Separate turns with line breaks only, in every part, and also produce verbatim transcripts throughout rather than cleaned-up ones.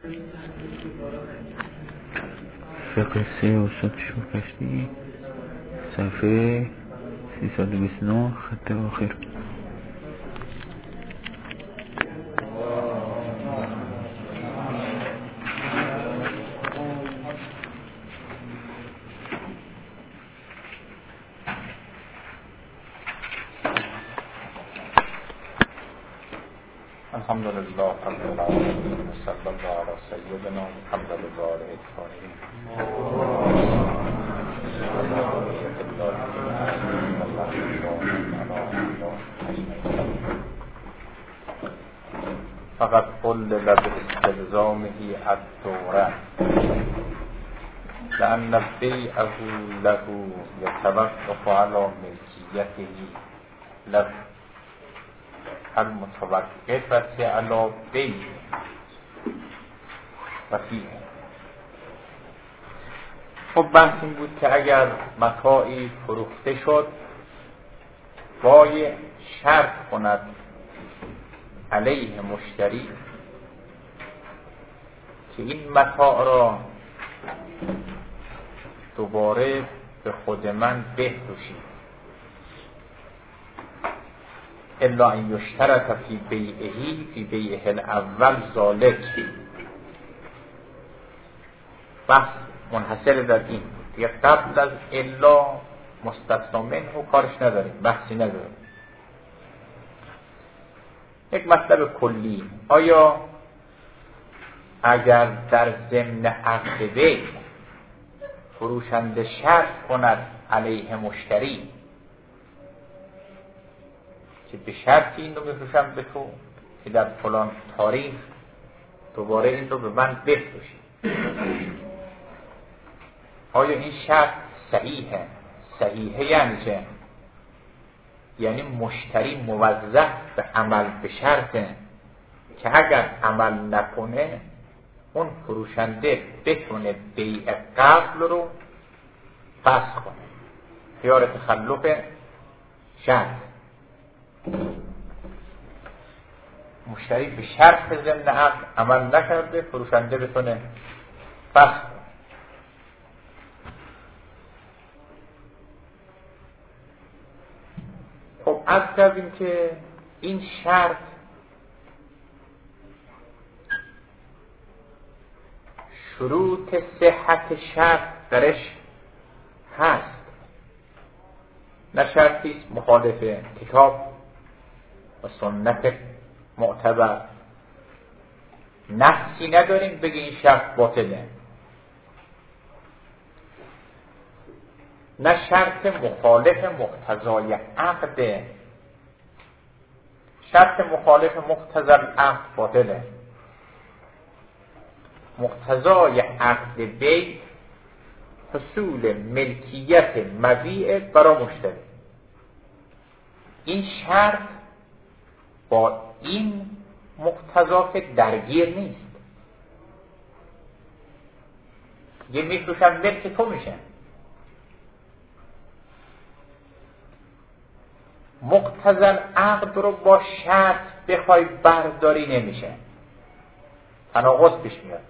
فقه سه استاد شوکشتی صفحه سیصد و بیست و نه خط آخر.
الحمد لله رب العالمين صلی الله علی سیدنا محمد و آله الطاهرین. فقط قل باستلزامه الدوره لأن بیعه له يتوقف على ملکیته له المتوقفه علی بیع و فیه. خب بحث این بود که اگر متاعی فروخته شد بایع شرط کند علیه مشتری که این متاع را دوباره به خود من بفروشید، الا ان یشترط فی بیعه فی بیعه الاول ذالک. بحث منحصر در این بود دیگه. قبل از الا مستثنا منه کارش نداریم، بحثی نداریم. یک مطلب کلی: آیا اگر در ضمن عقد بیع فروشنده شرط کند علیه مشتری که به شرطی این رو بفروشم به تو که در فلان تاریخ دوباره این رو به من بفروشی، آیا این شرط صحیحه؟ صحیحه یعنی چه؟ یعنی مشتری موظف به عمل به شرطه که اگر عمل نکنه اون فروشنده بتونه بیع قبل رو فسخ کنه. خیار تخلف شرط. مشتری به شرط ضمن عقد عمل نکرده، فروشنده بتونه فسخ کنه. خب عرض کردیم که این شرط شروط صحت شرط درش هست، نه شرطی مخالف کتاب و سنت معتبر، نحسی نداریم بگه این شرط باطله، نه شرط مخالف مقتضای عقد. شرط مخالف مقتضای عقد باطله. مقتضای عقد بیع حصول ملکیت مبیع برای مشتری. این شرط با این مقتضا که درگیر نیست. یه میفروشم ملک تو میشه. مقتضی عقد رو با شرط بخوای برداری نمیشه، تناقض پیش میاد.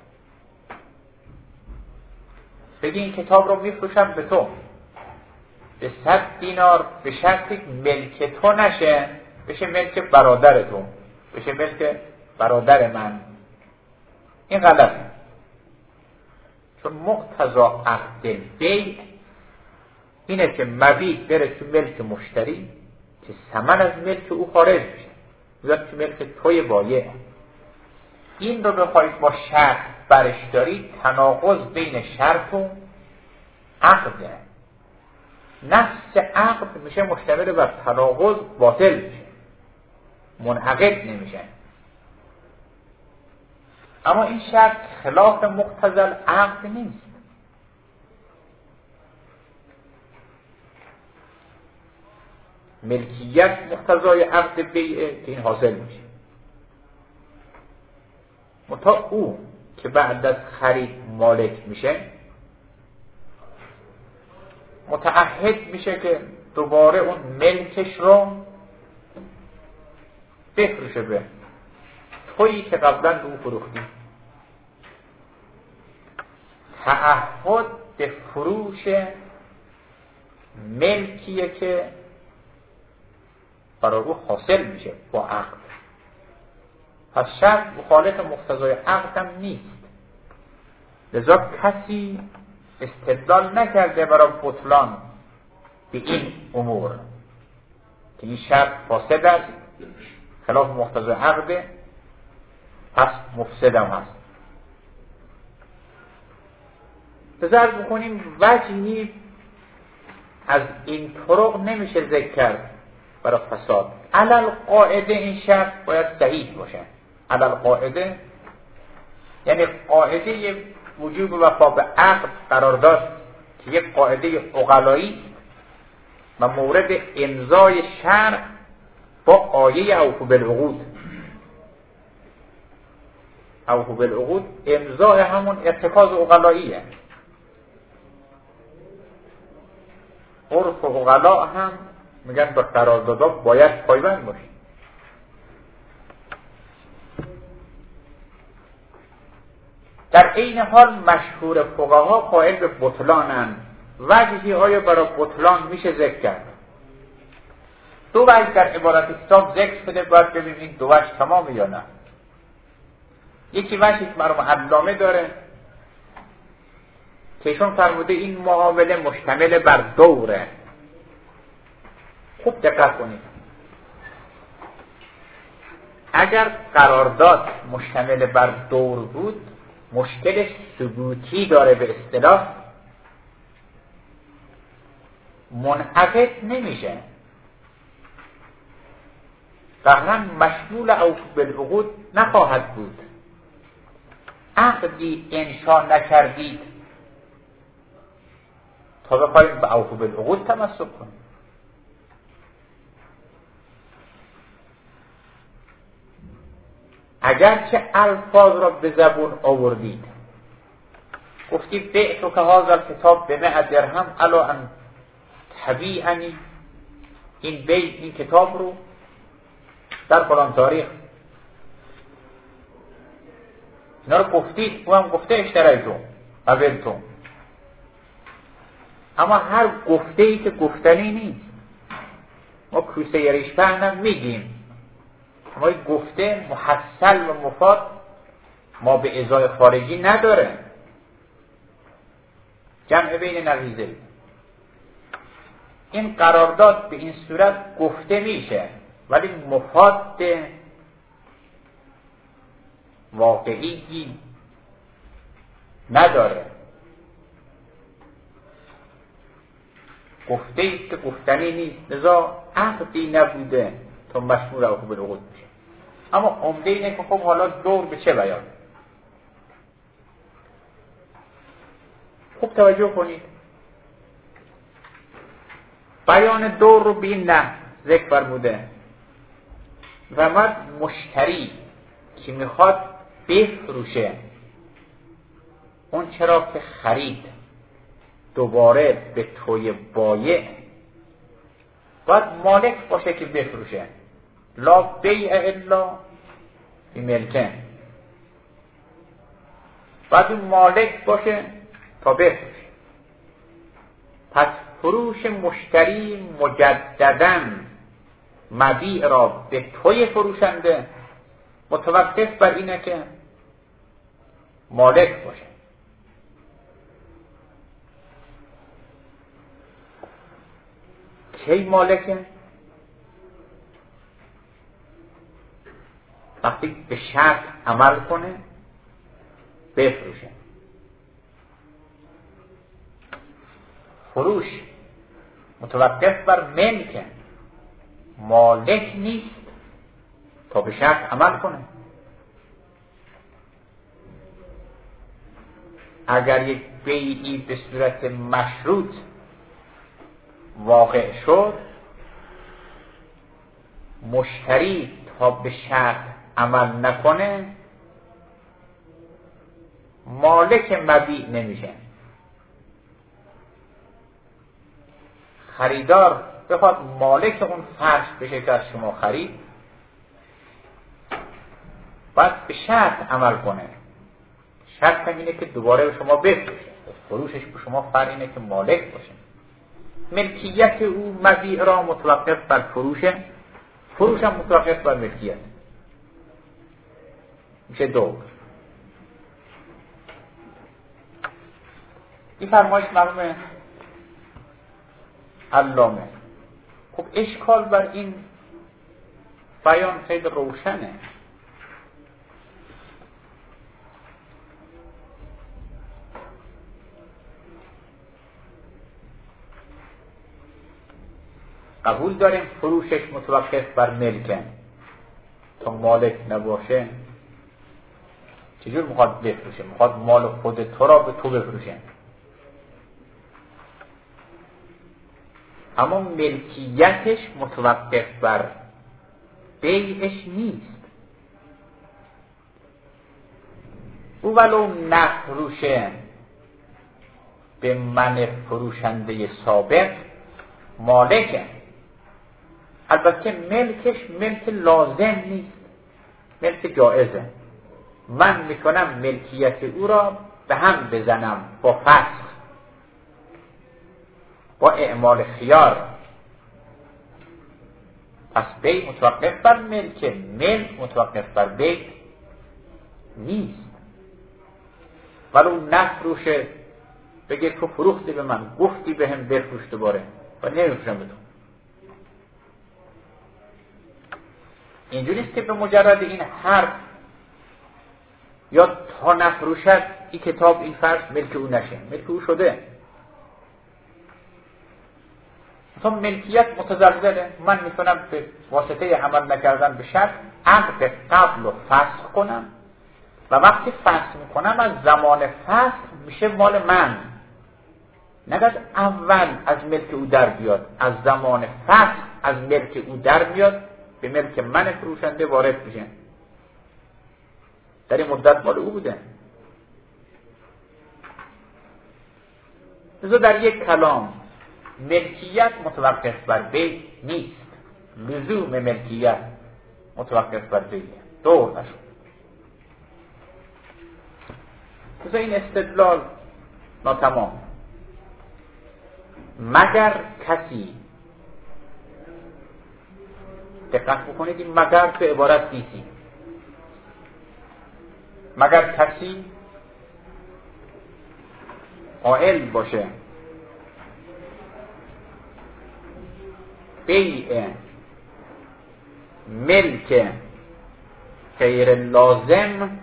بگی این کتاب رو میفروشم به تو به صد دینار به شرطی ملک تو نشه، بشه ملک برادر تو، بشه ملک برادر من. این غلطه، چون مقتضا عقد بیع اینه که مبیع بره تو ملک مشتری که ثمن از ملک او خارج بشه، بیاد تو ملک توی بایع. این رو بخوای با شرط برش داری، تناقض بین شرط و عقده. نفس عقد میشه مشتمل بر تناقض، باطل میشه، منعقد نمیشه. اما این شرط خلاف مقتضی عقد نیست. ملکیت مقتضای عقد بیعه که این حاصل میشه. متا او که بعد از خرید مالک میشه متعهد میشه که دوباره اون ملکش رو بفروشه به تویی که قبلا رو فروختی. تعهد به فروش ملکیه که برای او حاصل میشه با عقد. پس شرط مخالف مقتضای عقد هم نیست. لذا کسی استدلال نکرده برای بطلان به این امور که این شرط فاسد است، خلاف مقتضای عقده، پس مفسد هم هست. بذار بکنیم وجهی از این طرق نمیشه ذکر کرد برای فساد. علل قاعده این شرط باید صحیح باشه. علل قاعده یعنی قاعده وجوب وفا به عقد قرارداد که یک قاعده عقلایی و مورد امضای شرع با آیه اوفوا بالعقود. اوفوا بالعقود امضای همون ارتکاز عقلاییه. عرف عقلا هم میگن به قراردادها باید پایبند باشی. در این حال مشهور فقها قائل به بطلانن. وجهی های برای بطلان میشه ذکر کرد. دو وجه در عبارت کتاب ذکر شده، باید ببینیم این دو وجه تمامه یا نه. یکی وجهی که مرحوم علامه داره که ایشون فرموده این معامله مشتمل بر دوره. خوب دقت کنید. اگر قرارداد مشتمل بر دور بود مشکل ثبوتی داره، به اصطلاح منعقد نمیشه، قطعاً مشمول اوفوا بالعقود نخواهد بود. عقدی انشا نکردید تا بخواهید به اوفوا بالعقود تمسک کنید. اگرچه الفاظ را به زبون آوردید، گفتید بعتو که هذا الکتاب به مئة درهم الا ان تبیعنی، این بی این کتاب رو در فلان تاریخ، اینا رو گفتید. او هم گفته اشتریتو قبلتو، اما هر گفته ای که گفتنی نیست. ما کوسه ریش پهنم میگیم، اما این گفته محصل و مفاد ما به ازای خارجی نداره. جمع بین نقیضه. این قرارداد به این صورت گفته میشه ولی مفاد واقعی نداره. گفته ایست که گفتنی نیست، لذا عقدی نبوده تا مشمول اوفوا بالعقود میشه. اما عمده اینه که خب حالا دور به چه بیان؟ خوب توجه کنید. بیان دور رو به این نه ذکر فرموده و مرد مشتری که میخواد بفروشه اون چرا که خرید دوباره به توی بایع، باید مالک باشه که بفروشه. لا بیع الا بملکه، باید مالک باشه تا بفروشه. پس فروش مشتری مجدداً مبیع را به توی فروشنده متوقف بر اینه که مالک باشه. کی مالکه؟ وقتی به شرط عمل کنه بفروشه. فروش متوقف بر ملکه، مالک نیست تا به شرط عمل کنه. اگر یک بیعی به صورت مشروط واقع شد، مشتری تا به شرط عمل نکنه مالک مبیع نمیشه. خریدار بخواد مالک اون فرش بشه که از شما خرید، باید به شرط عمل کنه. شرط اینه که دوباره به شما بفروشه. فروشش به شما فرق اینه که مالک باشه. ملکیت او مبیع را متوقف بر فروشه، فروش هم متوقف بر ملکیت. میشه دو. این فرمایش مرحوم علامه. خب اشکال بر این بیان خیلی روشنه. قبول داریم فروشش متوقف بر ملکه، تا مالک نباشه چجور میخواد بفروشه؟ میخواد مال خود تو را به تو بفروشه. اما ملکیتش متوقف بر بیعش نیست. او ولو نفروشه به من فروشنده سابق مالکه، البته ملکش ملک لازم نیست، ملک جائزه. من میکنم ملکیت او را به هم بزنم با فسخ، با اعمال خیار. پس بی متوقف بر ملک، ملک متوقف بر بی نیست. ولو نفروشه، بگه تو فروختی به من، گفتی به هم بفروش دوباره و نمیفروشم به تو. اینجوریست که به مجرد این حرف یا تا نفروشد این کتاب، این فرش ملک او نشه، ملک او شده. تا ملکیت متزلزله، من میتونم به واسطه عمل نکردن به شرط عقد قبل و فسخ کنم و وقتی فسخ میکنم از زمان فسخ میشه مال من، نگه اول از ملک او در بیاد، از زمان فسخ از ملک او در بیاد به ملک من فروشنده وارد میشه. در این مدت مال او بوده. لذا در یک کلام ملکیت متوقف بر بی نیست، لزوم ملکیت متوقف بر بیه، دور نشد. لذا این استدلال ناتمام. مگر کسی، دقت بکنید این مگر به عبارت نیستی، مگر کسی قائل باشه بیع ملک غیر لازم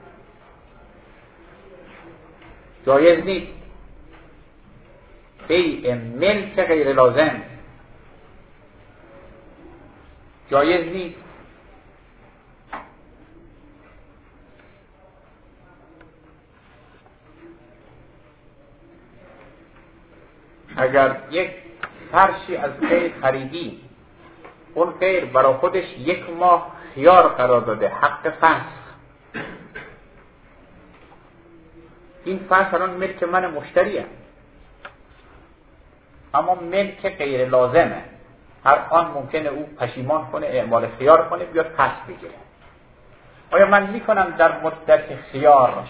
جایز نیست. بیع ملک غیر لازم جایز نیست. اگر یک فرشی از غیر خریدی، اون غیر برای خودش یک ماه خیار قرار داده، حق فسخ، این فرش الان ملک من مشتریه، اما ملک غیر لازمه. هر آن ممکنه او پشیمان کنه، اعمال خیار کنه، بیاد پس بگیره. آیا من میکنم در مدت خیار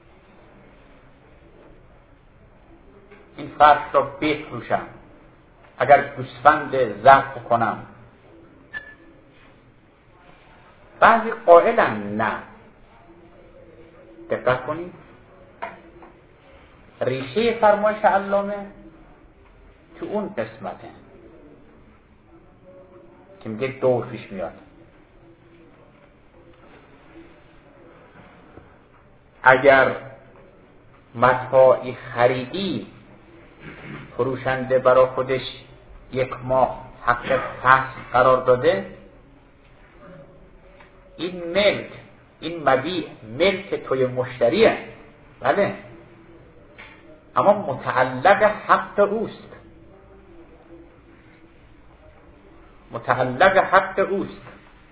این فرش را بفروشم اگر گوسفند ذبح کنم؟ بعضی قائلن نه. دقت کنید ریشه فرمایش علامه تو اون قسمته که میگه دور پیش میاد. اگر متاعی خریدی، فروشنده برای خودش یک ماه حق فسخ قرار داده، این ملک، این مبیع ملک توی مشتریه، بله، اما متعلق حق اوست، متعلق حق اوست.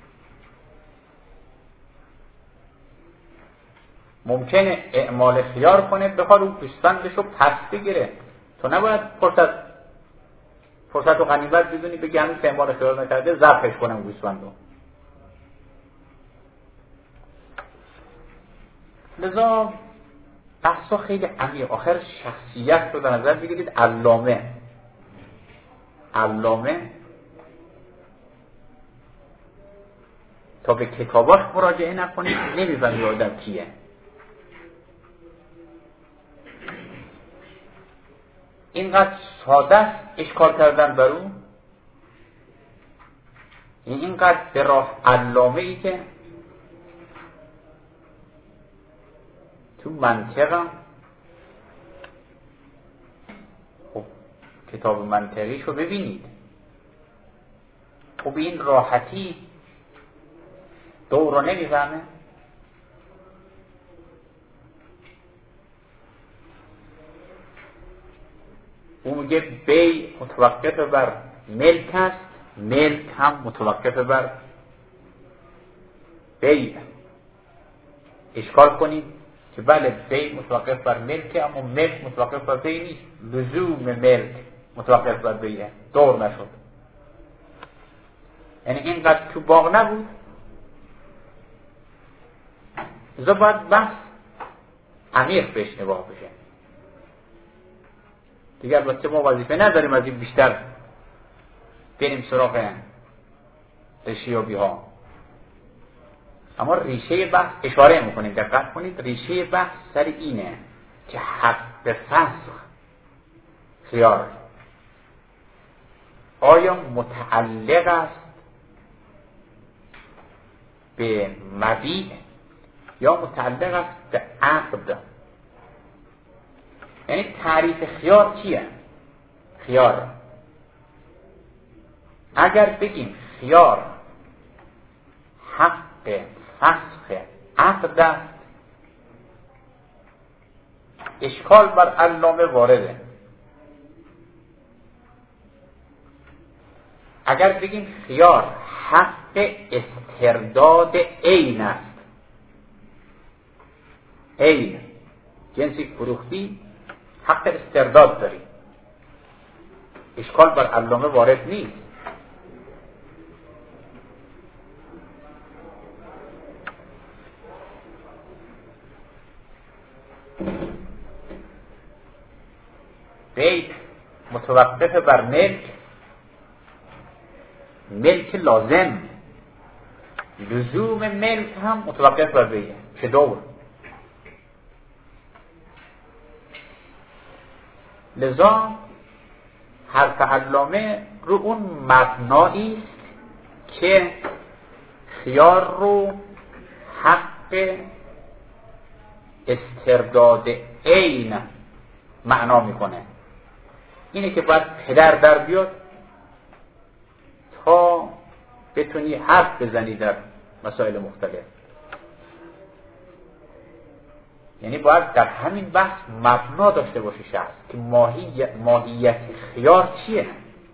ممکنه اعمال خیار کنه، بخواد اون گوسفندشو پس بگیره. تو نباید فرصت فرصت و غنیمت بدونی بگی همین که اعمال خیار نکرده ذبحش کنم گوسفندو. لذا بحثا خیلی عمیق. آخر شخصیت رو در نظر بگیرید. علامه علامه تا به کتاباش مراجعه نکنید نمی‌فهمید آدم کیه. اینقدر ساده است اشکال کردن بر اون، اینقدر به راه علامه ای که تو منطقم خب کتاب منطقیش رو ببینید. خب این راحتی دور رو نمیفهمه. اون میگه بی متوقف بر ملک است، ملک هم متوقف بر بی. اشکال کنید که بله بی متوقف بر ملک، اما ملک متوقف بر بی نیست. لزوم ملک متوقف بر بیه، دور نشد. یعنی اینقدر تو باغ نبود. ازا باید بحث عمیق بهش نگاه بشه. دیگر البته ما وظیفه نداریم از این بیشتر بریم سراغ ریشه‌یابی ها، اما ریشه بحث اشاره میکنیم. دقت کنید ریشه بحث سر اینه که حق به فسخ خیار آیا متعلق است به مبیع یا متعلق است به عقد؟ یعنی تعریف خیار چیه؟ خیار اگر بگیم خیار حق فسخ عقد است، اشکال بر علامه وارده. اگر بگیم خیار حق استرداد عین است، عین جنسی فروختی حق استرداد داری، اشکال بر علامه وارد نیست. بیع متوقف بر ملک، ملک لازم، لزوم ملک هم متوقف بر بیعه. چه دور؟ لذا حرف علامه رو اون مبنایی است که خیار رو حق استرداد عین معنا میکنه. اینه که باید پدر در بیاد تا بتونی حرف بزنی در مسائل مختلف. یعنی باید در همین بحث مبنا داشته باشه شخص که ماهیت, ماهیت خیار چیه.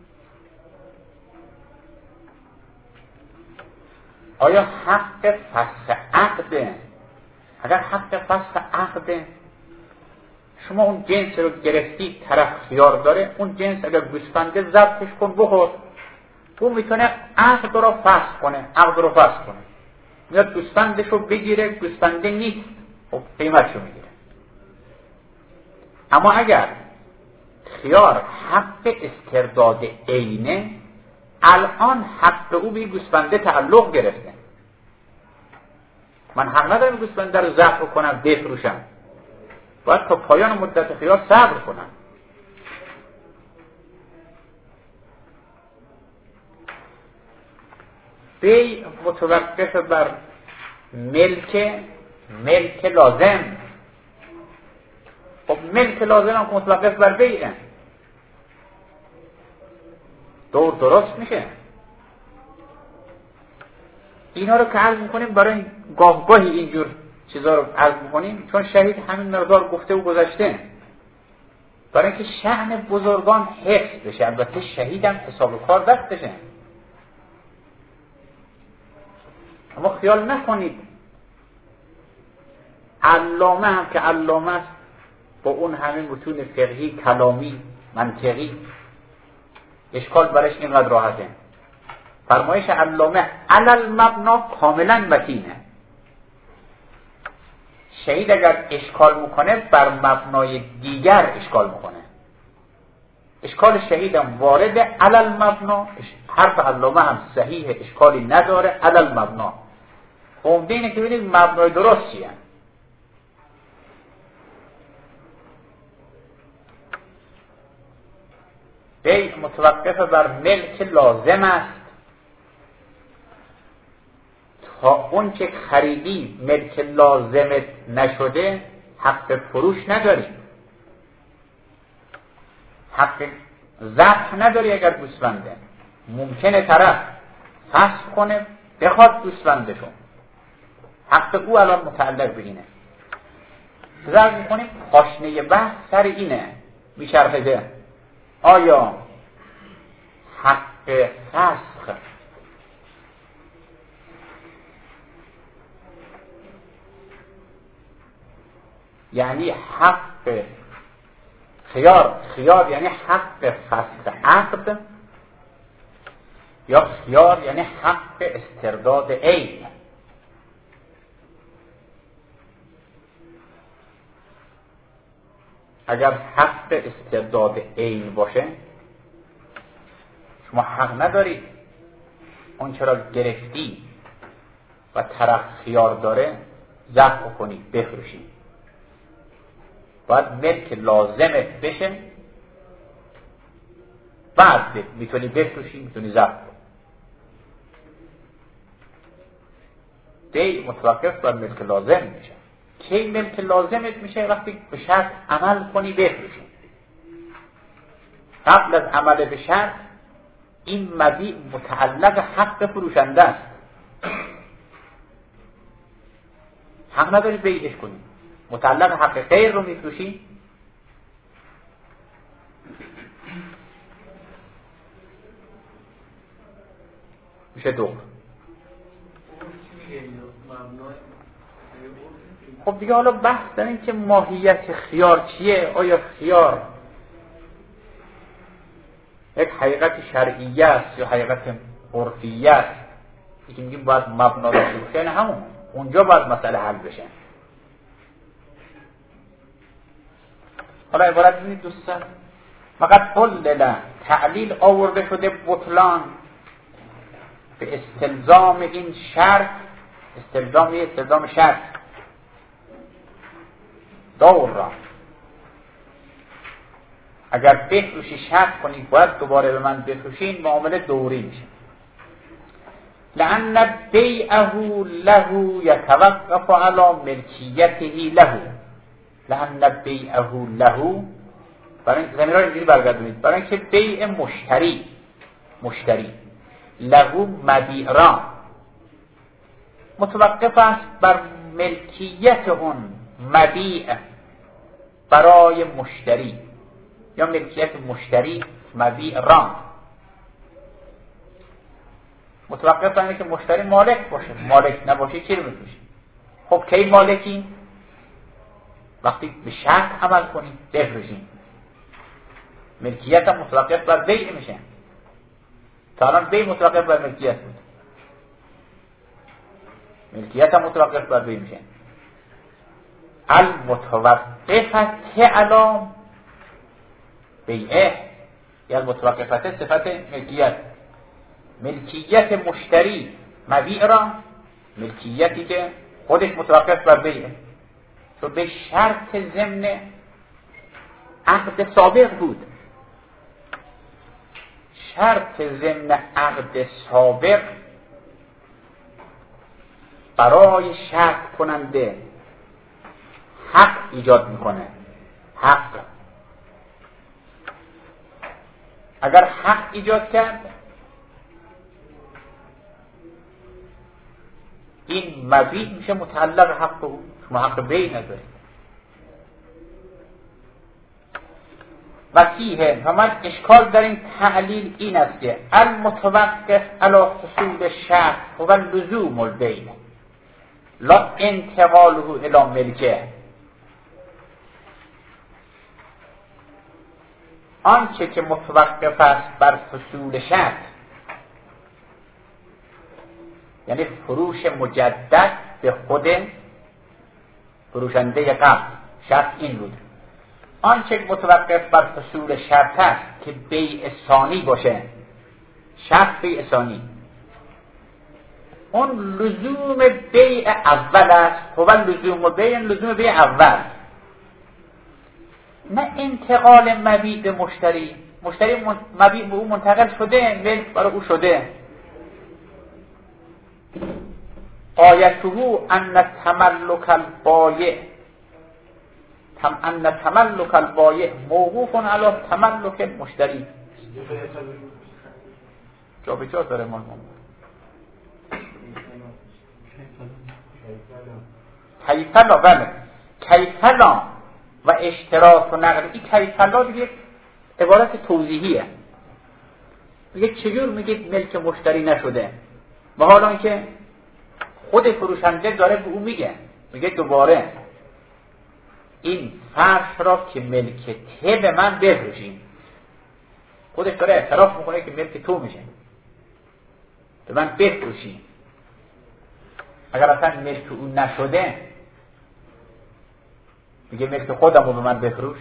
آیا حق فسخ عقده؟ اگر حق فسخ عقده، شما اون جنس رو گرفتی، طرف خیار داره، اون جنس اگر گوسفنده ضبطش کن بخور، اون میتونه عقد رو فسخ کنه، عقد رو فسخ کنه. میاد گوسفندش رو بگیره، گوسفنده نیست، خب قیمتشو میگیره. اما اگر خیار حق استرداد عینه، الان حق او به گوسفنده تعلق گرفته. من حق ندارم گوسفنده رو ذبح کنم بفروشم، باید تا پایان مدت خیار صبر کنم. بیع متوقف بر ملک، ملک لازم. خب ملک لازم هم متوقف بر بیعه، دور درست میشه. اینا رو که عرض میکنیم برای گاه گاهی اینجور چیزا رو عرض میکنیم چون شهید همین مقدار گفته و گذشته، برای اینکه شأن بزرگان حفظ بشه. البته شهید هم حساب کار دست بشه، اما خیال نکنید علامه هم که علامه است با اون همه متون فقهی، کلامی، منطقی، اشکال برش اینقدر راحته. فرمایش علامه علل مبنا کاملا متینه. شهید اگر اشکال میکنه بر مبنای دیگر اشکال میکنه. اشکال شهیدم وارد علل مبنا، حرف علامه هم صحیح، اشکالی نداره. علل مبنا عمده اینه که ببینید مبنای درست چیه. بیع متوقف بر ملک لازم است تا اون که خریدی ملک لازمت نشده حق فروش نداری، حق ضبط نداری. اگر گوسفنده ممکنه طرف فسخ کنه بخواد گوسفندشو، حق او الان متعلق به اینه. ضرب میکنیم پاشنه بحث سر اینه میچرخه آیا حق فسخ یعنی حق خیار، خیار یعنی حق فسخ عقد، یا خیار یعنی حق استرداد عین. اگر حق استرداد عین باشه شما حق نداری اون چرا گرفتی و طرف خیار داره ضبط کنی بفروشی. باید ملک لازمت بشه بعد میتونی بفروشی، میتونی ضبط کنی. بیع متوقف بر ملک لازم میشه. کی ملک لازمت میشه؟ وقتی به شرط عمل کنی بفروشی. قبل از عمل به شرط این مبیع متعلق حق فروشنده است. حق نداری بیعش کنی، متعلق حق غیر رو میفروشی. میشه دو. خب دیگه حالا بحث داریم که ماهیت خیار چیه. آیا خیار یک حقیقت شرعیه است یا حقیقت عرفیه است؟ یکی میگیم باید مبنا داشته باشه، همون اونجا باید مسئله حل بشه. حالا عبارت ببینید دوستان، فقط علل تعلیل آورده شده بطلان به استلزام این شرط. استلزام یه استلزام شرط دور را اگر بفروشی شرط کنی باید دوباره به من بفروشین، معامله دوری میشه. لأن بیعه له یتوقف علی ملکیته له. لأن بیعه له، برای اینکه زمین را اینجوری برگردونید، برای اینکه بیع مشتری مشتری له مبیع را متوقف است بر ملکیت اون مبیع برای مشتری، یا ملکیت مشتری مبیع را. متوقف بر اینه که مشتری مالک باشه. مالک نباشه چی رو میفروشی؟ خب کی مالکی؟ وقتی به شرط عمل کنی بفروشی. ملکیت هم متوقف بر بیع میشه. تا الان بیع متوقف بر ملکیت بود، ملکیت هم متوقف بر بیع میشه. المتوقفت علی بیعه، یا المتوقفت صفت ملکیت. ملکیت مشتری مبیع را، ملکیتی که خودش متوقف بر بیعه، تو به شرط ضمن عقد سابق بود. شرط ضمن عقد سابق برای شرط کننده حق ایجاد میکنه. حق اگر حق ایجاد کرد، این مبیع میشه متعلق حق او، شما حق بیع ندارید. وسیحه و من اشکال در این تعلیل این است که المتوقف علی حصول شرط هو لزوم البیع لا انتقاله الی ملکه. آنچه که متوقف است بر حصول شرط، یعنی فروش مجدد به خود فروشنده قبل شرط این بود آنچه متوقف بر حصول شرط است که بیع ثانی باشه، شرط بیع ثانی، اون لزوم بیع اول است. هو لزوم بیع، لزوم بیع اول، نه انتقال مبیع به مشتری. مشتری مبیع به او منتقل شده، ملک برای او شده. آیته ان تملک البایع تم ان تملک البایع موقوف علی تملک المشتری. جا به جا داره مال کیفلا. بله کیفلا و اشتراط و نقل. این کیفلا دیگه عبارت توضیحیه، میگه چجور میگه ملک مشتری نشده، و حالا اینکه خود فروشنده داره به او میگه میگه دوباره این فرش را که ملک ته به من بفروشین. خودش داره اعتراف میکنه که ملک تو میشه، به من بفروشین. اگر اصلا ملک او نشده میگه ملک خودم رو به من بفروش.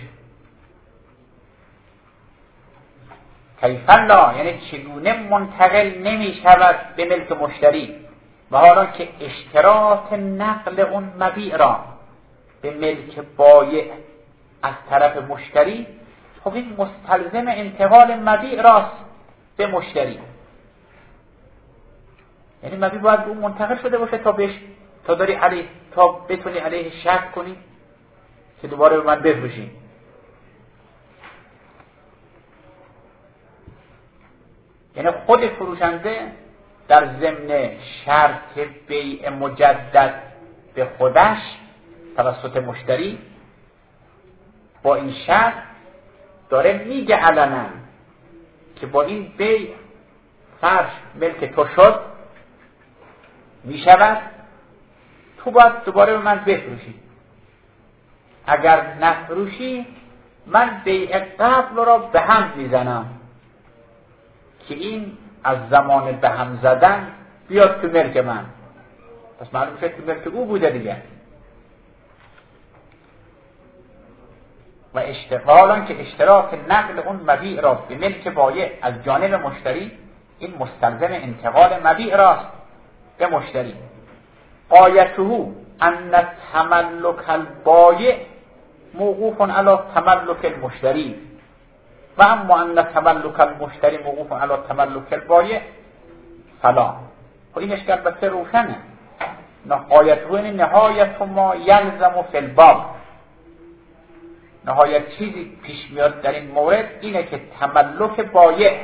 کیفلا یعنی چگونه منتقل نمی شود به ملک مشتری، و حالا که اشتراط نقل اون مبیع را به ملک بایع از طرف مشتری، خب این مستلزم انتقال مبیع راست به مشتری. یعنی مبیع باید به اون منتقل شده باشه تا بهش تا داری علیه تا بتونی علیه شک کنی که دوباره به من بفروشی. یعنی خود فروشنده در ضمن شرط بیع مجدد به خودش توسط مشتری با این شرط داره میگه علنا که با این بیع فرش ملک تو شد، میشود تو باید دوباره به من بفروشی. اگر نفروشی من بیع قبل را به هم میزنم که این از زمان به هم زدن بیاد تو ملک من. پس معلوم شد تو ملک او بوده دیگه. و اشتغالان که اشتراک نقل اون مبیع را به ملک بایع از جانب مشتری، این مستلزم انتقال مبیع راست به مشتری. آیته ان تملک البایع موقوف علی تملک المشتری و اما ان تملک المشتری موقوف علی تملک البایع فلا. خب این اشکال بسیار روشنه. آیته این نهایت ما یلزم فی الباب، نهایت چیزی پیش میاد در این مورد اینه که تملک بایع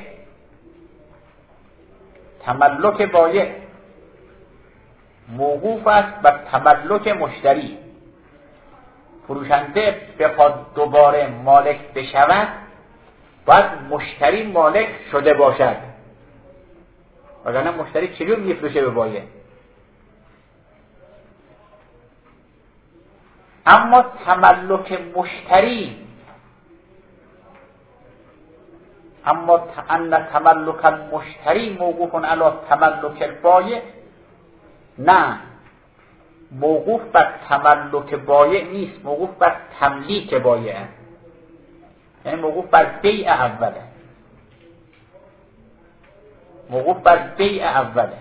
تملک بایع موقوف است بر تملک مشتری. فروشنده بخواد دوباره مالک بشود باید مشتری مالک شده باشد، وگرنه مشتری چجور میفروشه به بایع؟ اما تملک مشتری اما ان تملک المشتری موقوف علی تملک البایع، نه، موقوف بر تملک بایع نیست، موقوف بر تملیک بایع، یعنی موقوف بر بیع اوله، موقوف بر بیع اوله.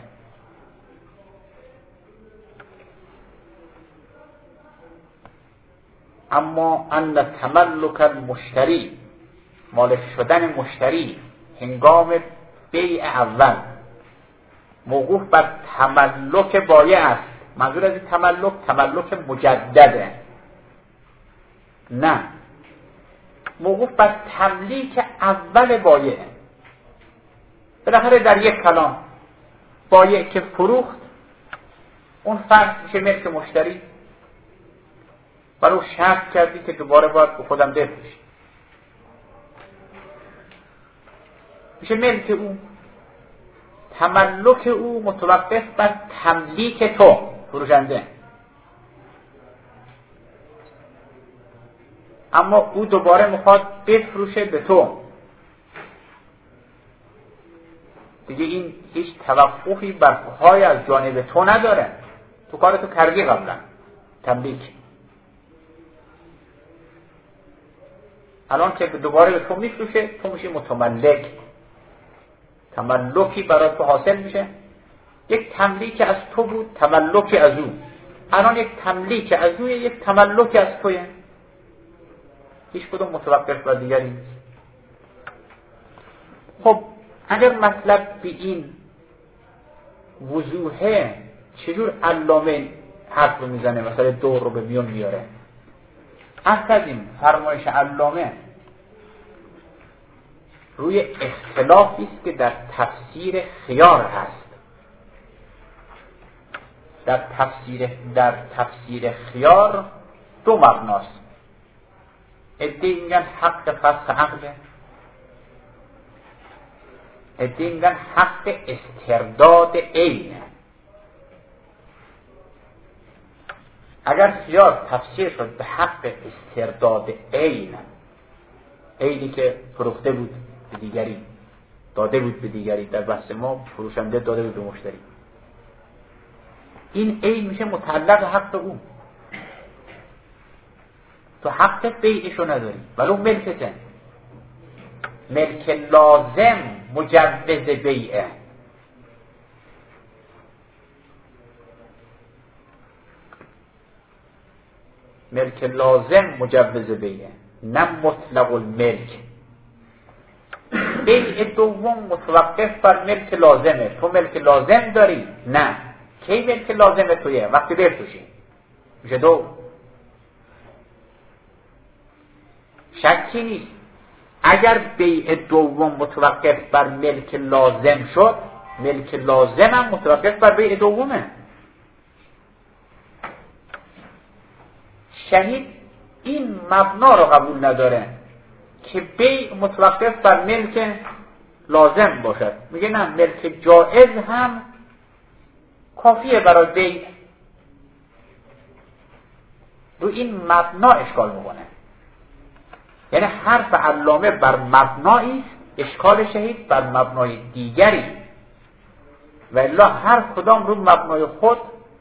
اما ان تملک المشتری، مالک شدن مشتری هنگام بیع اول، موقوف بر تملک بایع است. منظور از این تملک تملک مجدده، نه، موقوف بر تملیک اول بایع. بالاخره در یک کلام بایع که فروخت اون فرد میشه ملک مشتری، برای شرط کردی که دوباره باید به خودم بفروشی، میشه ملک او. تملک او متوقف بر تملیک تو فروشنده، اما او دوباره میخواد بفروشه به تو دیگه. این هیچ توقفی بر پای از جانب تو نداره، تو کارتو کردی قبلا، تملیک. الان که دوباره به تو میفروشه، تو میشی متملک، تملکی برای تو حاصل میشه. یک تملیک از تو بود، تملک از او. الان یک تملیک از اوه، یک تملک از توه. هیچ کدوم متوقف بر دیگری نیست. خب اگر مطلب به این وضوحه، چجور علامه حرف رو میزنه، مثلا دور رو به میون میاره؟ اصلا فرمایش علامه روی اختلافی است که در تفسیر خیار هست. در تفسیر در تفسیر خیار دو مبناست. عده‌ای میگن حق فسخ عقله، عده‌ای میگن حق استرداد عینه. اگر خیار تفسیر شد به حق استرداد عین، عینی که فروخته بود به دیگری، داده بود به دیگری، در بحث ما فروشنده داده بود به مشتری، این عین میشه متعلق حق اون. تو حق بیعشو نداری ولو ملکته. ملک لازم مجوز بیعه. ملک لازم مجوز بیعه، نه مطلق الملک. بیع دوم متوقف بر ملک لازمه. تو ملک لازم داری؟ نه. کی ملک لازمه تویه؟ وقتی بفروشی میشه دو. شکی نیست اگر بیع دوم متوقف بر ملک لازم شد، ملک لازم هم متوقف بر بیع دومه. شهید این مبنا رو قبول نداره که بیع متوقف بر ملک لازم باشد. میگه نه، ملک جائز هم کافیه برای بیع. رو این مبنا اشکال میکنه. یعنی حرف علامه بر مبنایی است، اشکال شهید بر مبنای دیگری. و الا هر کدام رو مبنای خود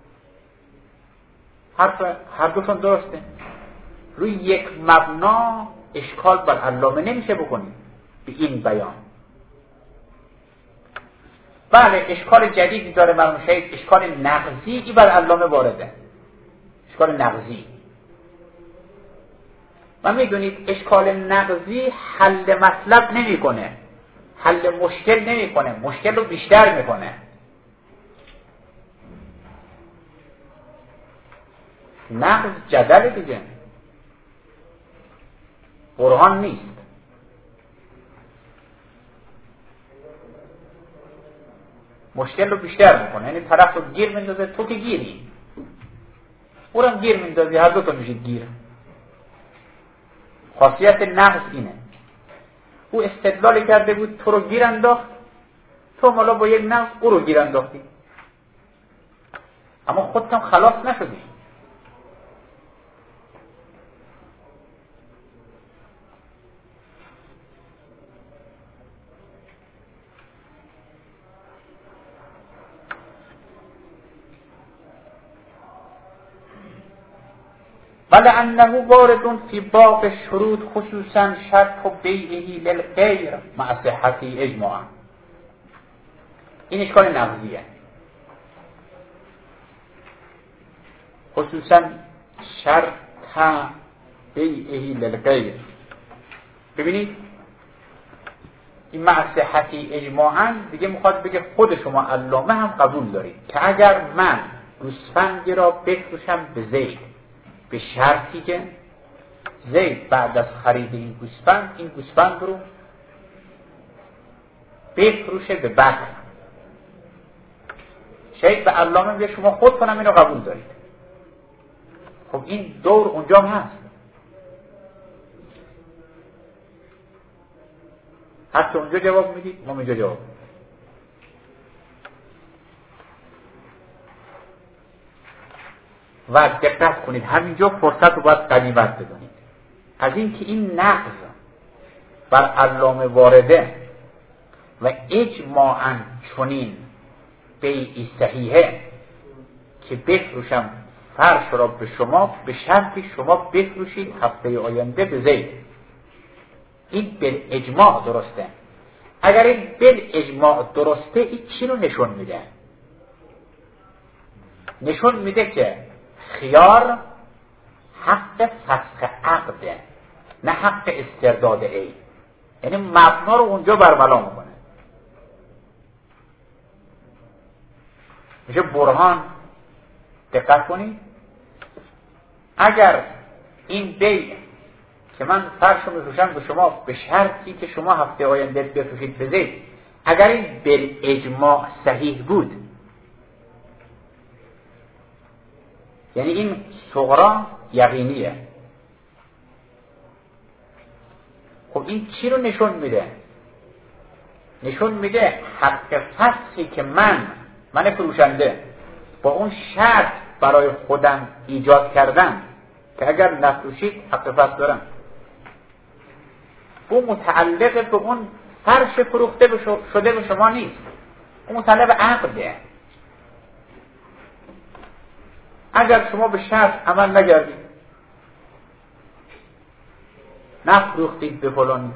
حرف هر دوشون درسته. روی یک مبنا اشکال بر علامه نمیشه بکنی به این بیان. بله اشکال جدیدی داره مرحوم شهید، اشکال نقضی ای بر علامه وارده. اشکال نقضی. و میدونید اشکال نقضی حل مطلب نمی کنه، حل مشکل نمی کنه، مشکل رو بیشتر میکنه. نقض جدل دیگه، برهان نیست. مشکل رو بیشتر میکنه، یعنی طرف رو گیر میندازه، تو که گیری، اونم گیر میندازی، هر دو تا میشید گیر. خاصیت نقض اینه. او استدلال کرده بود تو رو گیر انداخت، تو مالا با یک نقض او رو گیر انداختی، اما خودت هم خلاص نشدی. ولأنه وارد في باب الشروط خصوصا شرط بیعه للغیر مع صحتی اجماعا. این اشکال نقضیه. خصوصا شرط بیعه للغیر. ببینید این مع صحتی اجماعا دیگه میخواد بگه خود شما علامه هم قبول دارید که اگر من گوسفندی را بفروشم به زید به شرطی که زید بعد از خرید این گوسفند این گوسفند رو بفروشه به بکر، شاید به علامه میگه شما خودتونم اینو قبول دارید. خب این دور اونجا هم هست. حتی اونجا جواب میدید، ما اینجا جواب میدید. و دقت کنید همینجا فرصت رو باید غنیمت بدونید از این که این نقض بر علامه وارده و اجماعاً چنین بیعی صحیحه که بفروشم فرش را به شما به شرطی شما بفروشید هفته آینده به زید. این بل اجماع درسته. اگر این بل اجماع درسته، این چی رو نشون میده؟ نشون میده که خیار حق فسخ عقده، نه حق استرداد عین. یعنی مبنا رو اونجا برملا میکنه. میشه برهان. دقت کنید، اگر این بیع که من فرش رو میفروشم به شما به شرطی که شما هفته آینده بفروشید به زید، اگر این بل اجماع صحیح بود، یعنی این صغرا یقینیه، خب این چی رو نشون میده؟ نشون میده حق فسخی که من من فروشنده با اون شرط برای خودم ایجاد کردم که اگر نفروشید حق فسخ دارم، اون متعلق به اون فرش فروخته شده به شما نیست، اون متعلق به عقده. اگر شما به شرط عمل نکردید، نفروختید به فلانی،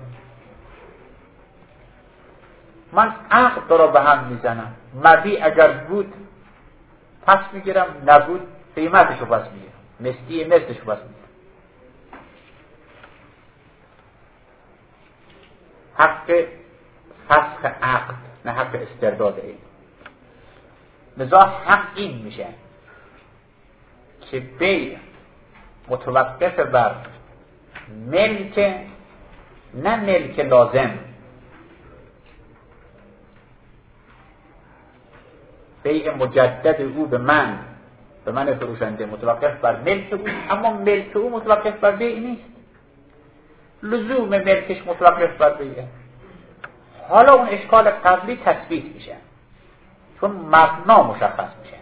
من عقد را به هم میزنم، مبیع اگر بود پس میگیرم، نبود قیمتشو پس میگیرم، مثلی مثلشو پس میگیرم. حق فسخ عقد، نه حق استرداد عین. لذا حق این میشه که بیع متوقف بر ملک، نه ملک لازم. بیع مجدد او به من به من فروشنده متوقف بر ملک او، اما ملک او متوقف بر بیع نیست. لزوم ملکش متوقف بر بیعه. حالا اون اشکال قبلی تثبیت میشه چون مبنا مشخص میشه.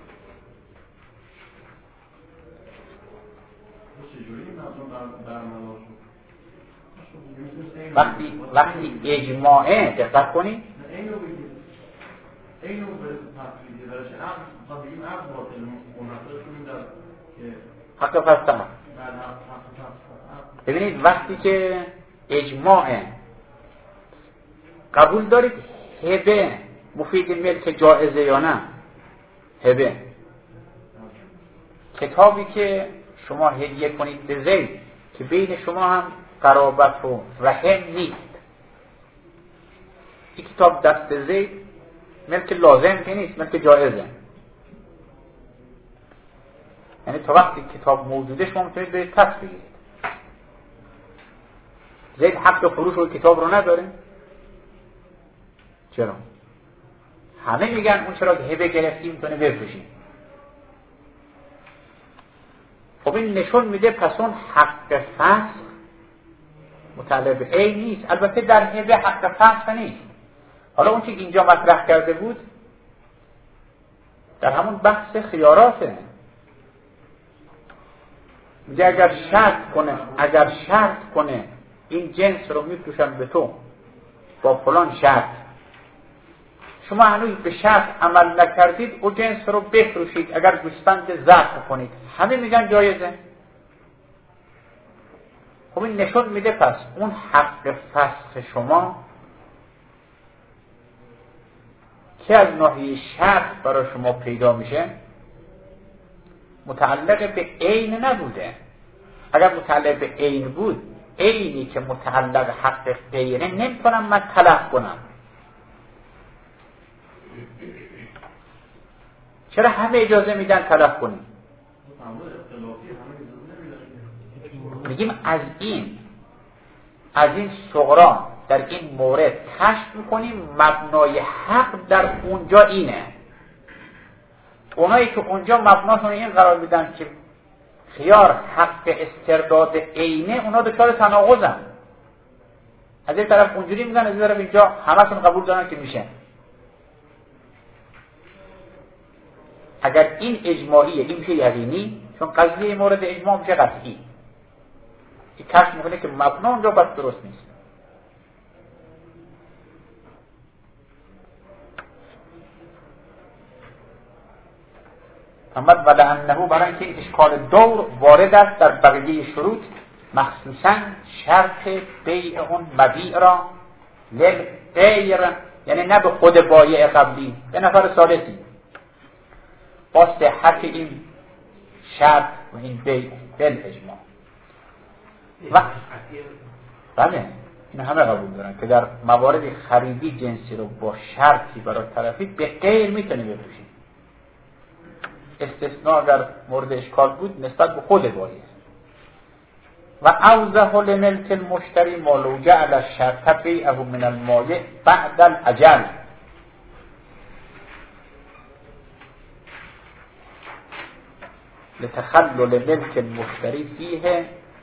وقتی وقتی اجماعه، دقت کنید، حق فسخ. ببینید وقتی که اجماعه، قبول دارید هبه مفید ملک جائزه یا نه؟ هبه کتابی که شما هدیه کنید به زید که بین شما هم قرابت و رحم نیست، این کتاب دست زید ملک لازم که نیست، ملک جائزه. یعنی تا وقتی کتاب موجوده شما میتونید برید پس بگیرید. زید حق فروش و کتاب رو نداره. چرا؟ همه میگن اون چرا هبه گرفتی میتونه بفروشی. خب این نشون میده پس اون حق فسخ متعلق به عین نیست. البته در هبه حق فسخ نیست. حالا اون که اینجا مطرح کرده بود در همون بحث خیاراته. میگه اگر شرط کنه اگر شرط کنه این جنس رو میفروشم به تو با فلان شرط، شما هنوز به شرط عمل نکردید، او جنس رو بفروشید اگر گوسفند ذبح کنید، همه میگن جایزه. خب این نشون میده پس اون حق فسخ شما که از ناحیه شرط برای شما پیدا میشه متعلق به عین نبوده. اگر متعلق به عین بود، عینی که متعلق حق غیره نمیتونم من تلف کنم. چرا همه اجازه میدن تلف کنیم؟ میگیم از این از این صغرا در این مورد کشف میکنیم مبنای حق در اونجا اینه. اونایی که اونجا مبناشون این قرار میدن که خیار حق استرداد عینه، اونا دچار تناقضن. از این طرف اونجوری میگن، از این طرف اینجا همشون قبول دارن که میشه. اگر این اجماعیه این میشه یقینی، چون قضیه مورد اجماع میشه قطعی. این کشف میکنه که مبنا اونجا بس درست نیست. اما ولعنه برای اینکه اشکال دور وارد است در بقیه شروط مخصوصا شرط بیع اون مبیع را للغیر، یعنی نه به خود بایع قبلی، به نفر ثالثی، با صحت این شرط و این بیع بالاجماع. و بله این همه قبول دارن که در موارد خریدی جنسی رو با شرطی برای طرفی به غیر میتونه بفروشی. استثناء در مورد اشکال بود نسبت به خود بایع. و اوضح لملک المشتری ما لو جعل الشرط بیعه من المایع بعد الاجل، لتخلل ملک المشتری فیه.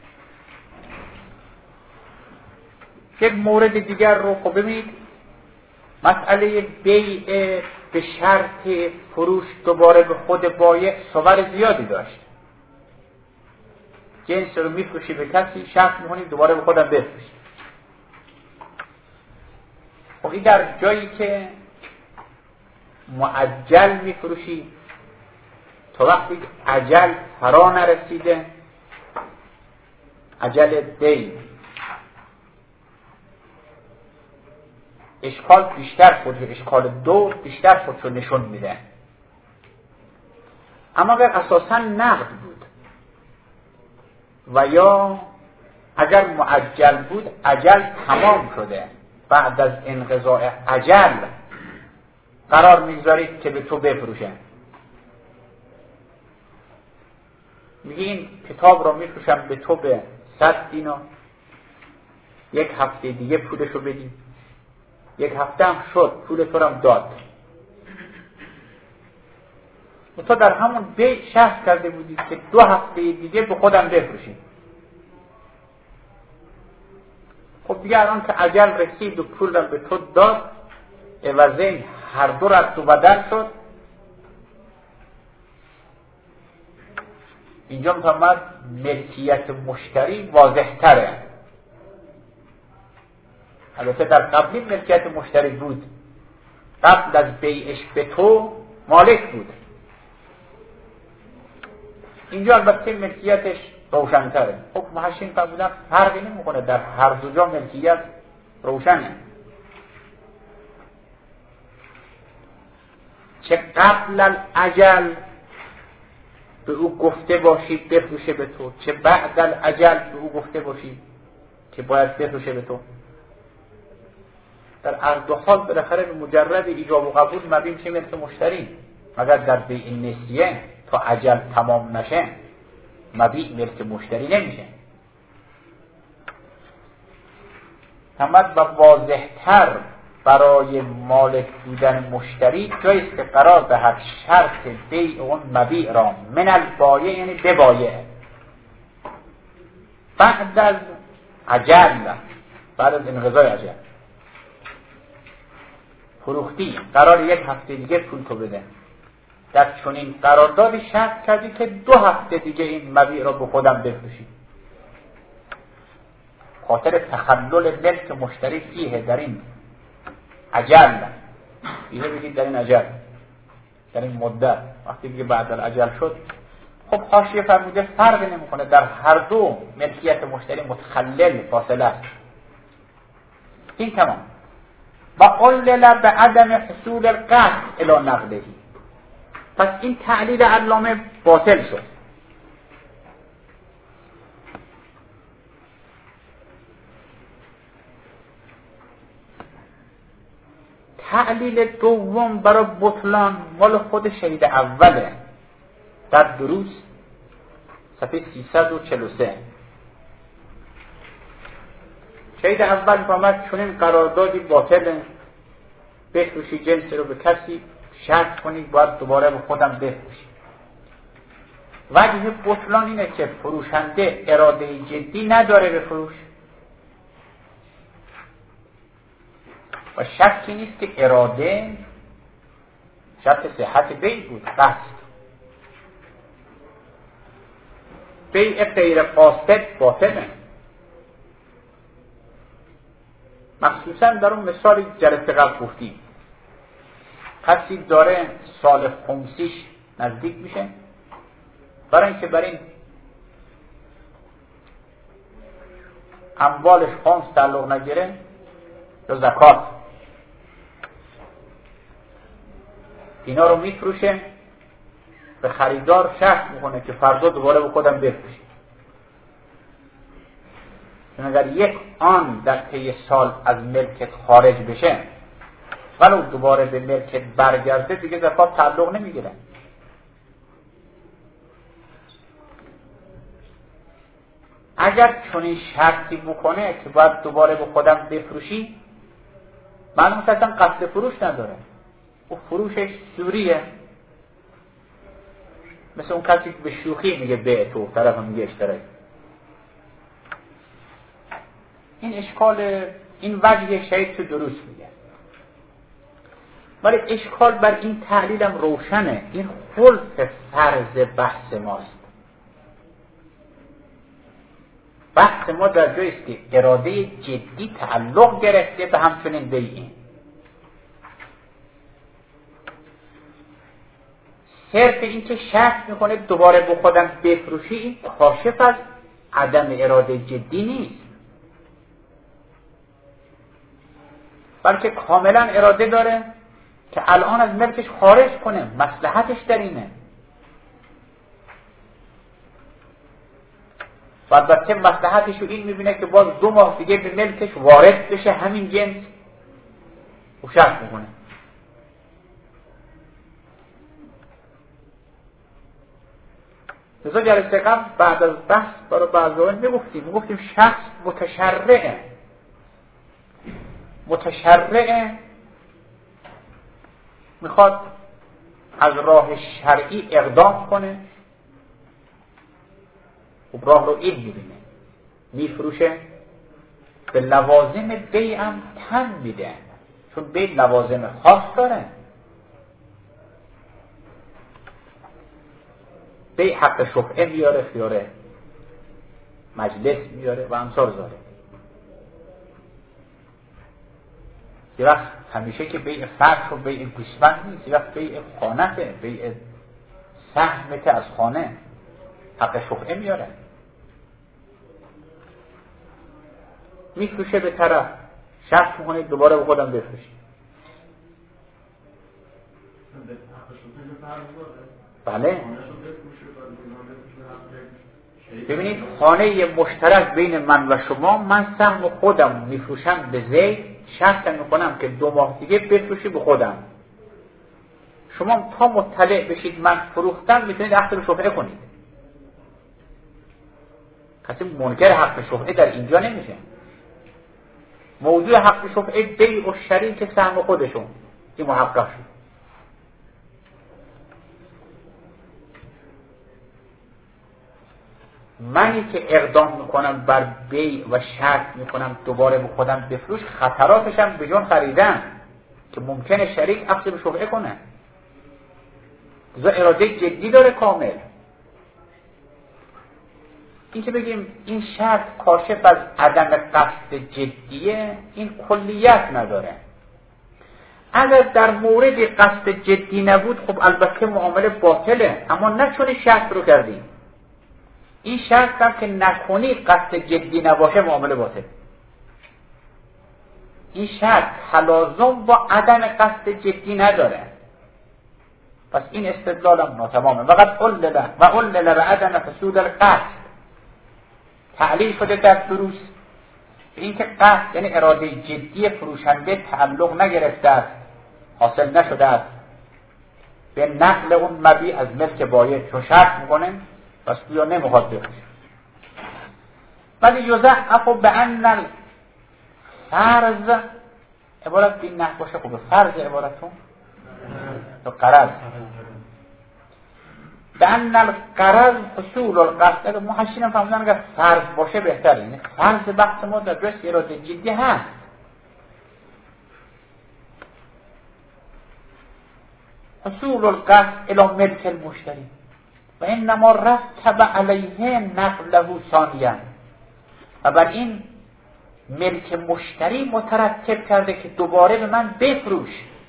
یک مورد دیگر رو خب ببینید، مسئله بیع به شرط فروش دوباره به خود بایع صور زیادی داشت. جنس رو میفروشی به کسی، شرط میکنی دوباره به خودم بفروشی. خب این در جایی که معجل میفروشی تا وقتی اجل فرا نرسیده، اجل دی، اشکال بیشتر خود اشکال دو بیشتر خودشو نشون میده. اما اگر اساسا نقد بود و یا اگر معجل بود، اجل تمام شده، بعد از انقضاء اجل قرار میذارید که به تو بفروشن. میگه این کتاب رو میفروشم به تو به صد دینار، یک هفته دیگه پولشو بدی. یک هفته هم شد، پول تو رو هم داد. و تو در همون بیع شرط کرده بودی که دو هفته دیگه به خودم بفروشی. خب دیگه الان که اجل رسید و پول رو به تو داد، عوضین هر دو را تو بدل شد. اینجا میفهمد ملکیت مشتری واضح تره. البته در قبلی ملکیت مشتری بود، قبل از بیعش به تو مالک بود. اینجا البته ملکیتش روشن‌تره. خب محشین فرمودن فرقی نمیکنه، در هر دو جا ملکیت روشنه. چه قبل الاجل به او گفته باشی بفروشه به تو، چه بعد الاجل به او گفته باشی که باید بفروشه به تو. در هر دو حال بالاخره به مجرد ایجاب و قبول مبی میشه ملک مشتری، مگر در بیع نسیه تا اجل تمام نشه مبی ملک مشتری نمیشه. همت و واضحتر برای مالک بودن مشتری جایست که قرار دهد شرط بیع اون مبیع را من البایع، یعنی به بایع، بعد از اجل، بعد از انقضای اجل. فروختی قرار یک هفته دیگه پول تو بده، در چنین قراردادی شرط کردی که دو هفته دیگه این مبیع را به خودم بفروشی. خاطر تخلل ملک مشتری فیه، در این اجل، فیه بگید در این اجل، در این مدت، وقتی دیگه بعد از اجل شد. خب حاشیه فرموده فرق نمیکنه، در هر دو ملکیت مشتری متخلل فاصله است. این تمام. و علل به عدم حصول القصد الی نقدهی. پس این تعلیل علامه باطل شد. تعلیل دوم برای بطلان مال خود شهید اوله، در دروس صفحه سیصد و چهل و سه. شهید اول فرمود چون این قراردادی باطله، بفروشی جنس رو به کسی، شرط کنی باید دوباره به خودم بفروشی. وجه بطلان اینه که فروشنده اراده جدی نداره به فروش و شکی نیست که اراده شرط صحت بیع بود، قصد. بیع غیر قاصد باطله. مخصوصا در اون مثال جلسه قبل گفتیم، کسی داره سال خمسیش نزدیک میشه، برای اینکه برای این اموالش خمس تعلق نگیره یا زکات، اینا رو میفروشه، به خریدار شرط میکنه که فردا دوباره به خودم بفروشی. چون اگر یک آن در طی سال از ملکت خارج بشه ولو دوباره به ملکت برگرده دیگه زکات تعلق نمیگیره. اگر چنین شرطی بکنه که باید دوباره به خودم بفروشی، معلومه اصلا قصد فروش نداره، او فروشش سوریه، مثل اون کسی که به شوخی میگه به تو، طرف میگه اشترک. این اشکال، این وجه شهید تو درست میگه، ولی اشکال بر این تحلیلم روشنه. این خلف فرض بحث ماست. بحث ما در جایی است که اراده جدی تعلق گرفته به همچنین بیعی. صرف این که شرط میکنه دوباره به خودم بفروشی، این کاشف از عدم اراده جدی نیست، بلکه کاملا اراده داره که الان از ملکش خارج کنه، مصلحتش در اینه. و البته مصلحتش رو این میبینه که باز دو ماه دیگه به ملکش وارد بشه همین جنس، او شرط میکنه. لذا جلسه قبل بعد از بحث برای بعضیان میگفتیم میگفتیم شخص متشرعه متشرعه میخواد از راه شرعی اقدام کنه، خب راه رو این میبینه، میفروشه، به لوازم بیع هم تن میده، چون بیع لوازم خاص داره. بیع حق شفعه میاره، خیار مجلس میاره و امثال ذالک. یه وقت همیشه که بیع فرش و بیع گوسفند نیست، یه وقت بیع خانته، بیع سهمته از خانه، حق شفعه میاره، میفروشه به طرف، شرط میکنه دوباره به خودم بفروشی. بله. ببینید خانه مشترک بین من و شما، من سهم خودم میفروشم به زید، شرط میکنم که دو ماه دیگه بفروشی به خودم. شما تا مطلع بشید من فروختم میتونید عقد شفعه کنید. کسی منکر حق شفعه در اینجا نمیشه. موضوع حق شفعه بیع و شریک سهم خودشون این محقق شد. منی که اقدام میکنم بر بیع و شرط میکنم دوباره به خودم بفروش، خطراتشم به جون خریدن که ممکنه شریک عقد به شفعه کنه. لذا اراده جدی داره کامل. این که بگیم این شرط کاشف از عدم قصد جدیه، این کلیت نداره. اگر در مورد قصد جدی نبود خب البته معامله باطله، اما نه چون شرط رو کردیم. این شرط هم که نکنی قصد جدی نباشه معامله باطل. این شرط تلازم با عدم قصد جدی نداره، پس این استدلالم ناتمامه. وقد علل و علل به عدم حصول القصد، تعلیل شده در دروس این که قصد یعنی اراده جدی فروشنده تعلق نگرفته است، حاصل نشده است به نقل اون مبیع از ملک بایع، چون شرط میکنه پس بیا نمیخواد بفروشه. ولی یضعف بان الفرض، عبارت این نه باشه خوبه، فرض عبارتون تو قرض بان القرض حصول القصد. اگر محشرین فهمیدن اگر فرض باشه بهتره، یعنی فرض بحث ما در جای اراده جدی هست. حصول القصد الی ملک المشتری و انما رتب علیه نقله ثانیا، و بر این ملک مشتری مترتب کرده که دوباره به من بفروش.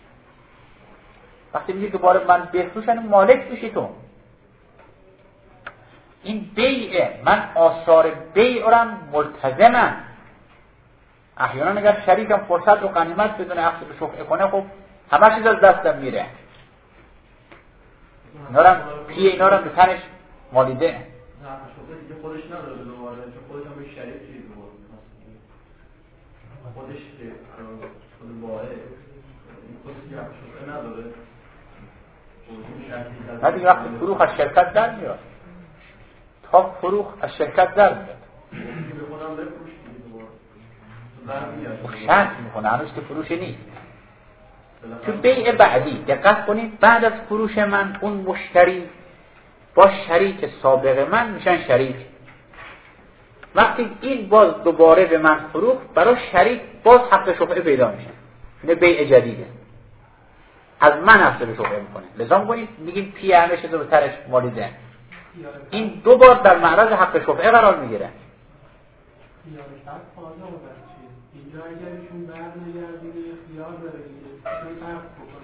وقتی میگه دوباره من بفروش یعنی مالک میشی تو. این بیعه، من آثار بیع را ملتزمم، احیانا اگر شریکم فرصت و غنیمت بدون عقد به شفعه کنه، خب همه چیز از دستم میره. اینا رو پی اینا رو به تنش مالیده.
نه شفعه دیگه خودش نداره دوباره، چون خودش هم به شریک چیز بود. خودش که خود واعظ خودش که شفعه نداره.
نه دیگه وقتی فروخ از شرکت در میاد، تا فروخ از شرکت در میاد شرط میکنه، هنوز که فروش نیست. تو بیع بعدی دقت کنید، بعد از فروش من اون مشتری با شریک سابق من میشن شریک. وقتی این باز دوباره به من فروخت، برای شریک باز حق شفعه پیدا میشه. اینه بیع جدیده، از من حق شفعه میکنه. لذا میگیم میگیم پی همه چیزو به ترش مالیده. این دو بار در معرض حق شفعه قرار میگیره.
اینجا اگر ایشون برنگردونه خیار داره دیگه،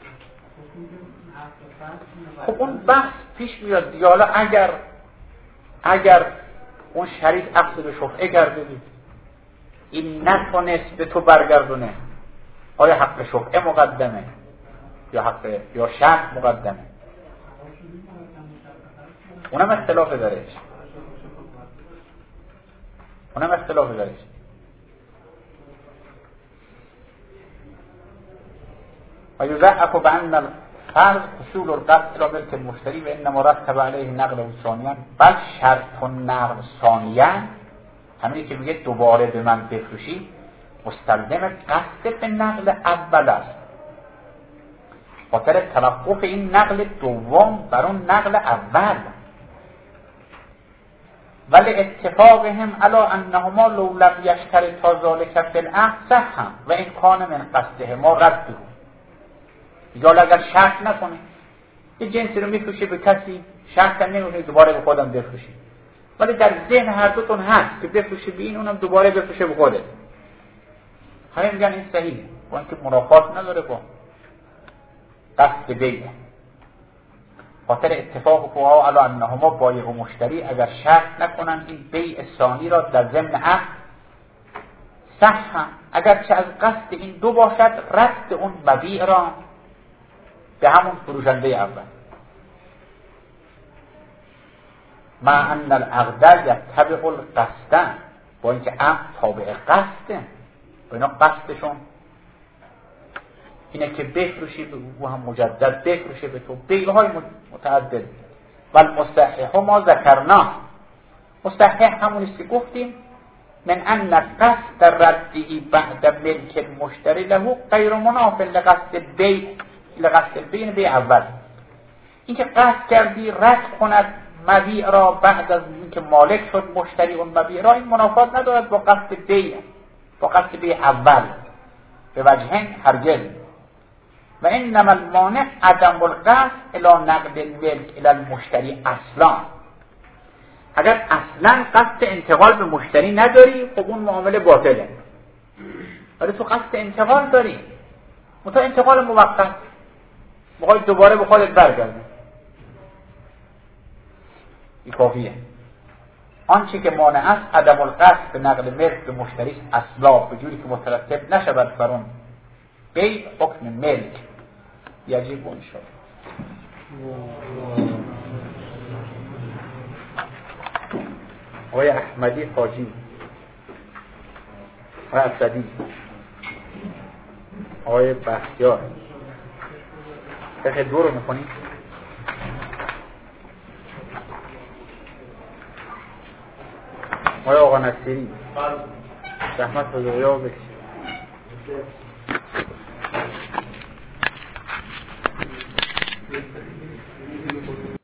خب اون بحث پیش میاد دیگه. حالا اگر اگر اون شریک عقد به شفعه کرده بود، این نتونست به تو برگردونه، آیا حق شفعه مقدمه یا حق یا شرط مقدمه؟ اونم اختلاف داره اونم اختلاف داره و یضعف بأن الفرض حصول القصد الى ملک المشتری و انما رتب علیه نقل ثانیا، بل شرط النقل ثانیا، همینی که میگه دوباره به من بفروشی، مستلزم قصد به نقل اول است، خاطر توقف این نقل دوم بر اون نقل اول. ولی اتفاقهم علی انهما لو لم یشترطا ذلک فی العقد صح و این کان من قصدهما رده. دیگه اگر شرط نکنه، یه جنسی رو میفروشه به کسی، شرط هم نمیکنه دوباره به خودم بفروشه، ولی در ذهن هر دوتون هست که بفروشه به این، اونم دوباره بفروشه به خودت، همه میگن این صحیحه، با اینکه منافات نداره با قصد بیعه. خاطر اتفاق فقها علی انهما بایع و مشتری اگر شرط نکنن این بیع ثانی را در ضمن عقد صح، اگر چه از قصد این دو باشد، رد اون مبیع را به همون فروشنده اول. مع ان العقد یتبع القصد، با اینکه عقد تابع قصده، با اینا قصدشون اینه که بفروشی به او هم مجدد بفروشه به تو، بیعهای متعدد. و المصحح ما ذکرنا، مصحح همونیست که گفتیم، من ان قصد ردی بعد ملک المشتری له غیر مناف لقصد بیع لقصد البیع بیع اول. این که قصد کردی رد کند مبیع را بعد از اینکه مالک شد مشتری اون مبیع را، این منافات ندارد با قصد بیع، با قصد بیع اول به وجهین هرگز. و انما المانع عدم القصد الی نقل الملک الی المشتری اصلا. اگر اصلا قصد انتقال به مشتری نداری، خب اون معامله باطله. ولی تو قصد انتقال داری، متا انتقال موقت، میخوای دوباره به خودت برگردی، این کافیه. آنچه که مانع است عدم القصد به نقل ملک به مشتری اصلا، به جوری که مترتب نشود بر اون بیع حکم ملک. یجب اون شد. آقای احمدی حاجی، آقای اسدی، آقای بختیار، فقه دو رو میخونیم. آقای آقا نصیری، رحمت بزرگی ها بکشید.